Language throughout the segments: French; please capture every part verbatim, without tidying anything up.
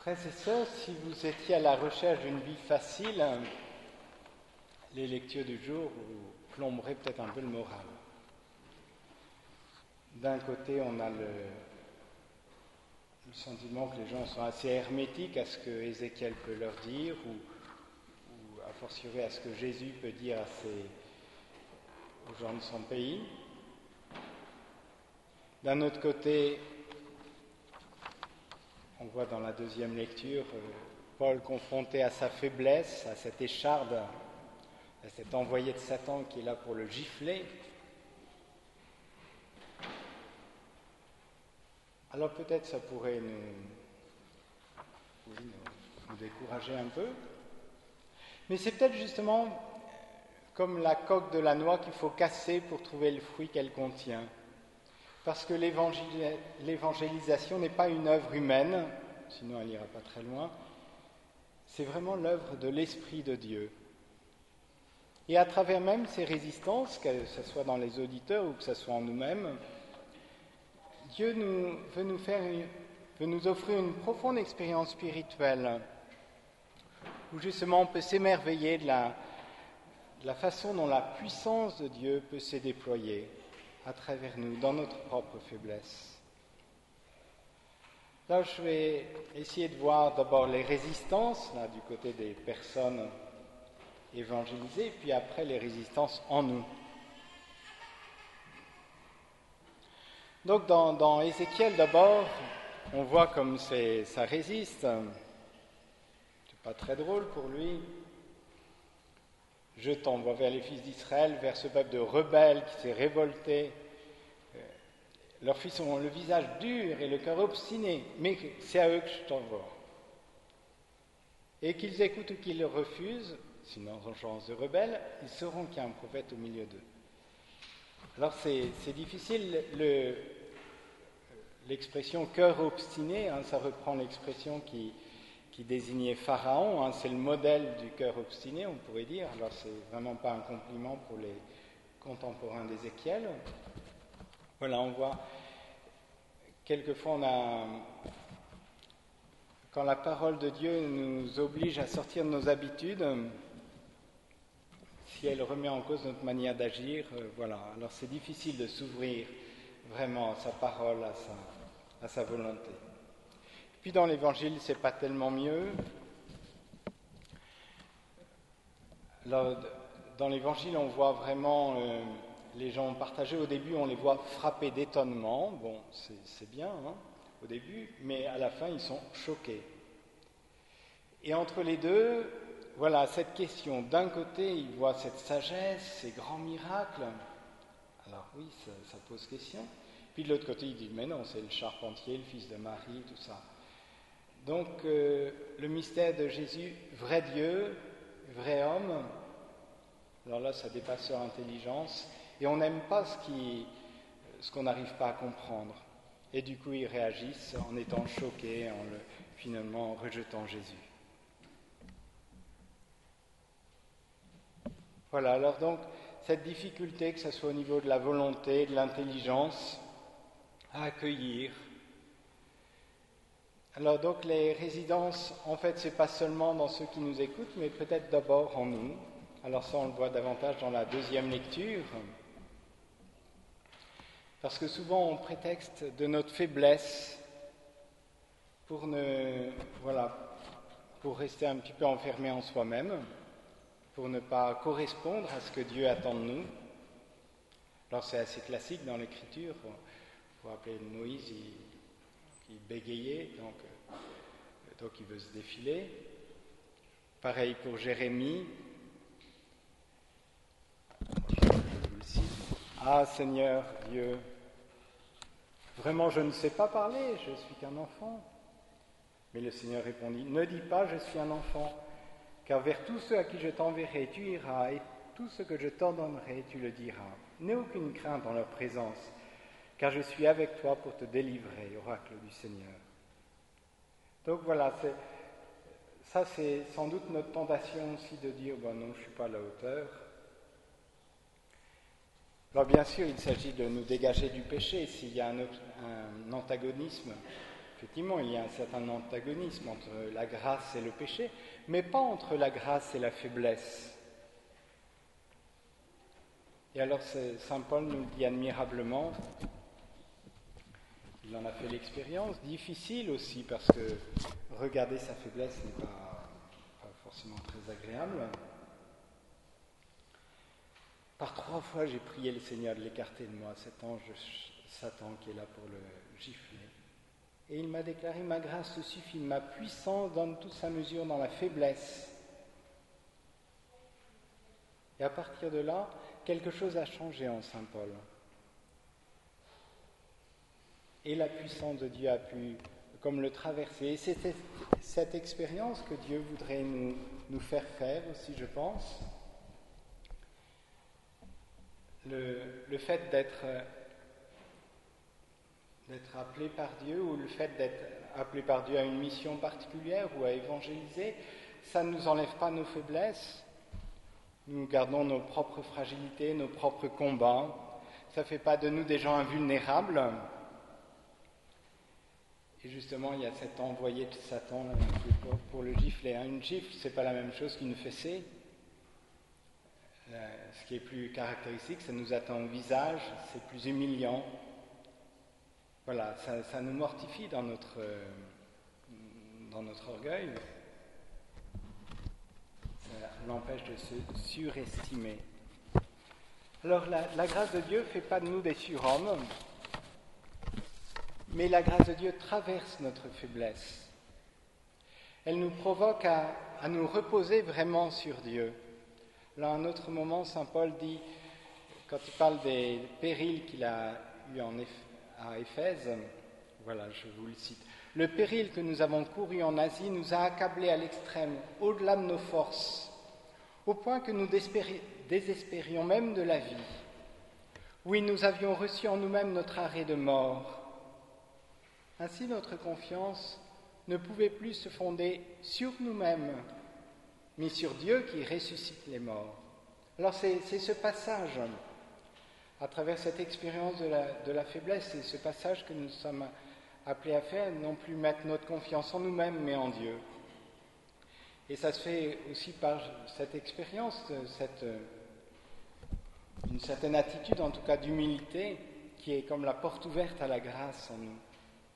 Frères et sœurs, si vous étiez à la recherche d'une vie facile, les lectures du jour vous plomberaient peut-être un peu le moral. D'un côté, on a le, le sentiment que les gens sont assez hermétiques à ce que Ézéchiel peut leur dire, ou, ou a fortiori à ce que Jésus peut dire à ses, aux gens de son pays. D'un autre côté, on voit dans la deuxième lecture euh, Paul confronté à sa faiblesse, à cette écharde, à cet envoyé de Satan qui est là pour le gifler. Alors peut-être ça pourrait nous, oui, nous, nous décourager un peu, mais c'est peut-être justement comme la coque de la noix qu'il faut casser pour trouver le fruit qu'elle contient. Parce que l'évangél- l'évangélisation n'est pas une œuvre humaine, sinon elle n'ira pas très loin, c'est vraiment l'œuvre de l'Esprit de Dieu. Et à travers même ces résistances, que ce soit dans les auditeurs ou que ce soit en nous-mêmes, Dieu nous, veut, nous faire une, veut nous offrir une profonde expérience spirituelle où justement on peut s'émerveiller de la, de la façon dont la puissance de Dieu peut se déployer à travers nous, dans notre propre faiblesse. Là, je vais essayer de voir d'abord les résistances, là, du côté des personnes évangélisées, puis après les résistances en nous. Donc, dans, dans Ézéchiel, d'abord, on voit comme c'est, ça résiste. C'est pas très drôle pour lui. Je t'envoie vers les fils d'Israël, vers ce peuple de rebelles qui s'est révolté. Leurs fils ont le visage dur et le cœur obstiné, mais c'est à eux que je t'envoie. Et qu'ils écoutent ou qu'ils refusent, sinon en genre de rebelles, ils sauront qu'il y a un prophète au milieu d'eux. Alors c'est, c'est difficile, le, l'expression cœur obstiné, hein, ça reprend l'expression qui, qui désignait Pharaon, hein, c'est le modèle du cœur obstiné, on pourrait dire. Alors c'est vraiment pas un compliment pour les contemporains d'Ézéchiel. Voilà, on voit, quelquefois on a, quand la parole de Dieu nous oblige à sortir de nos habitudes, si elle remet en cause notre manière d'agir, euh, voilà, alors c'est difficile de s'ouvrir vraiment à sa parole, à sa, à sa volonté. Puis dans l'Évangile, c'est pas tellement mieux. Alors, dans l'Évangile, on voit vraiment euh, les gens partagés. Au début, on les voit frappés d'étonnement. Bon, c'est, c'est bien, hein, au début, mais à la fin, ils sont choqués. Et entre les deux, voilà, cette question. D'un côté, ils voient cette sagesse, ces grands miracles. Alors oui, ça, ça pose question. Puis de l'autre côté, ils disent, mais non, c'est le charpentier, le fils de Marie, tout ça. Donc, euh, le mystère de Jésus, vrai Dieu, vrai homme, alors là, ça dépasse leur intelligence, et on n'aime pas ce, qui, ce qu'on n'arrive pas à comprendre. Et du coup, ils réagissent en étant choqués, en le, finalement en rejetant Jésus. Voilà, alors donc, cette difficulté, que ce soit au niveau de la volonté, de l'intelligence, à accueillir. Alors donc, les résistances, en fait, c'est pas seulement dans ceux qui nous écoutent, mais peut-être d'abord en nous. Alors ça, on le voit davantage dans la deuxième lecture. Parce que souvent, on prétexte de notre faiblesse pour ne, voilà, pour rester un petit peu enfermé en soi-même, pour ne pas correspondre à ce que Dieu attend de nous. Alors c'est assez classique dans l'Écriture. Il faut rappeler Moïse, il, il bégayait, donc, donc il veut se défiler. Pareil pour Jérémie. Ah Seigneur Dieu, vraiment je ne sais pas parler, je suis qu'un enfant. Mais le Seigneur répondit, ne dis pas je suis un enfant, car vers tous ceux à qui je t'enverrai tu iras, et tout ce que je t'ordonnerai tu le diras. N'aie aucune crainte en leur présence, car je suis avec toi pour te délivrer, oracle du Seigneur. Donc voilà, c'est, ça c'est sans doute notre tentation aussi de dire, bon non, je ne suis pas à la hauteur. Alors bien sûr, il s'agit de nous dégager du péché s'il y a un, un antagonisme effectivement, il y a un certain antagonisme entre la grâce et le péché, mais pas entre la grâce et la faiblesse. Et alors, saint Paul nous le dit admirablement, il en a fait l'expérience, difficile aussi, parce que regarder sa faiblesse n'est pas, pas forcément très agréable. Par trois fois, j'ai prié le Seigneur de l'écarter de moi, cet ange de Satan qui est là pour le gifler. Et il m'a déclaré, ma grâce te suffit, ma puissance donne toute sa mesure dans la faiblesse. Et à partir de là, quelque chose a changé en saint Paul. Et la puissance de Dieu a pu, comme le traverser. Et c'est cette expérience que Dieu voudrait nous, nous faire faire aussi, je pense. Le, le fait d'être, d'être appelé par Dieu ou le fait d'être appelé par Dieu à une mission particulière ou à évangéliser, ça ne nous enlève pas nos faiblesses. Nous gardons nos propres fragilités, nos propres combats. Ça ne fait pas de nous des gens invulnérables. Et justement, il y a cet envoyé de Satan là, qui est pour, pour le gifler. Hein. Une gifle, ce n'est pas la même chose qu'une fessée. Euh, ce qui est plus caractéristique, ça nous atteint au visage, c'est plus humiliant. Voilà, ça, ça nous mortifie dans notre, euh, dans notre orgueil. Ça l'empêche de se surestimer. Alors, la, la grâce de Dieu ne fait pas de nous des surhommes, mais la grâce de Dieu traverse notre faiblesse. Elle nous provoque à, à nous reposer vraiment sur Dieu. Là, à un autre moment, saint Paul dit, quand il parle des périls qu'il a eus en Éph- à Éphèse, voilà, je vous le cite. Le péril que nous avons couru en Asie nous a accablés à l'extrême, au-delà de nos forces, au point que nous désespérions même de la vie. Oui, nous avions reçu en nous-mêmes notre arrêt de mort. Ainsi, notre confiance ne pouvait plus se fonder sur nous-mêmes, mais sur Dieu qui ressuscite les morts. Alors c'est, c'est ce passage, à travers cette expérience de la, de la faiblesse, c'est ce passage que nous sommes appelés à faire, non plus mettre notre confiance en nous-mêmes, mais en Dieu. Et ça se fait aussi par cette expérience, cette, une certaine attitude, en tout cas d'humilité, qui est comme la porte ouverte à la grâce en nous.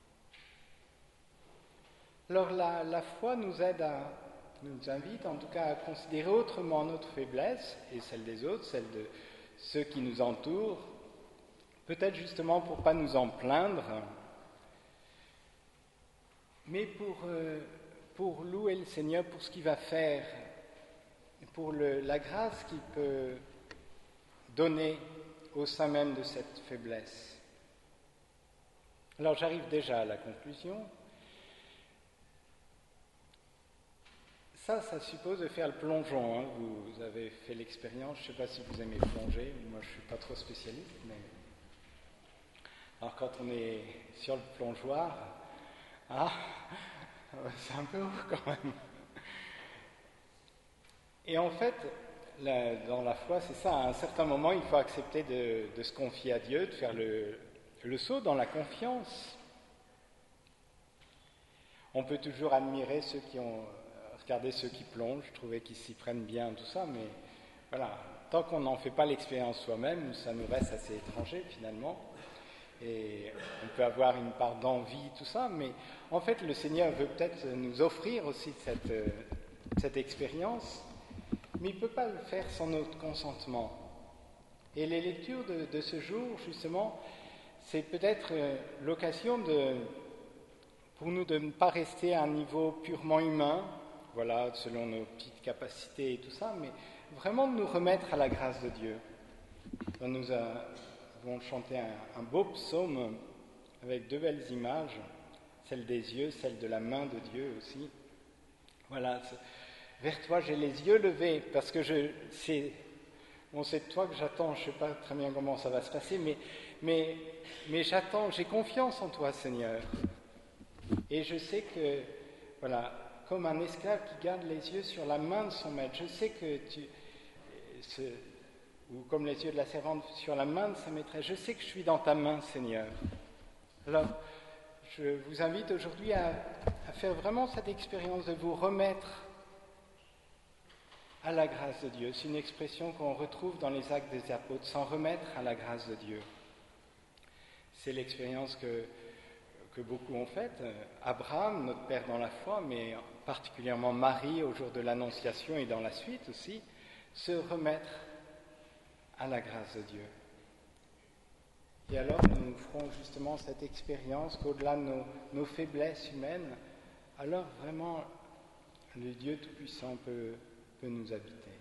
Alors la, la foi nous aide à, nous invite en tout cas à considérer autrement notre faiblesse et celle des autres, celle de ceux qui nous entourent, peut-être justement pour ne pas nous en plaindre, mais pour, euh, pour louer le Seigneur pour ce qu'il va faire, pour le, la grâce qu'il peut donner au sein même de cette faiblesse. Alors j'arrive déjà à la conclusion. Ça, ça suppose de faire le plongeon. Hein. Vous, vous avez fait l'expérience, je ne sais pas si vous aimez plonger, moi je ne suis pas trop spécialiste, mais... Alors quand on est sur le plongeoir, ah, c'est un peu haut quand même. Et en fait, la, dans la foi, c'est ça, à un certain moment, il faut accepter de, de se confier à Dieu, de faire le, le saut dans la confiance. On peut toujours admirer ceux qui ont... Regardez ceux qui plongent, je trouvais qu'ils s'y prennent bien, tout ça, mais voilà, tant qu'on n'en fait pas l'expérience soi-même, ça nous reste assez étranger finalement. Et on peut avoir une part d'envie, tout ça, mais en fait, le Seigneur veut peut-être nous offrir aussi cette, cette expérience, mais il ne peut pas le faire sans notre consentement. Et les lectures de, de ce jour, justement, c'est peut-être l'occasion de, pour nous de ne pas rester à un niveau purement humain, voilà, selon nos petites capacités et tout ça, mais vraiment de nous remettre à la grâce de Dieu. Donc nous avons chanté un, un beau psaume avec deux belles images, celle des yeux, celle de la main de Dieu aussi. Voilà, vers toi j'ai les yeux levés, parce que je, c'est, bon, c'est de toi que j'attends, je ne sais pas très bien comment ça va se passer, mais, mais, mais j'attends, j'ai confiance en toi, Seigneur. Et je sais que, voilà, comme un esclave qui garde les yeux sur la main de son maître. Je sais que tu... Ce, ou comme les yeux de la servante sur la main de sa maîtresse. Je sais que je suis dans ta main, Seigneur. Alors, je vous invite aujourd'hui à, à faire vraiment cette expérience de vous remettre à la grâce de Dieu. C'est une expression qu'on retrouve dans les Actes des Apôtres, s'en remettre à la grâce de Dieu. C'est l'expérience que, que beaucoup ont faite. Abraham, notre père dans la foi, mais particulièrement Marie au jour de l'Annonciation et dans la suite aussi, se remettre à la grâce de Dieu. Et alors nous ferons justement cette expérience qu'au-delà de nos, nos faiblesses humaines, alors vraiment le Dieu Tout-Puissant peut, peut nous habiter.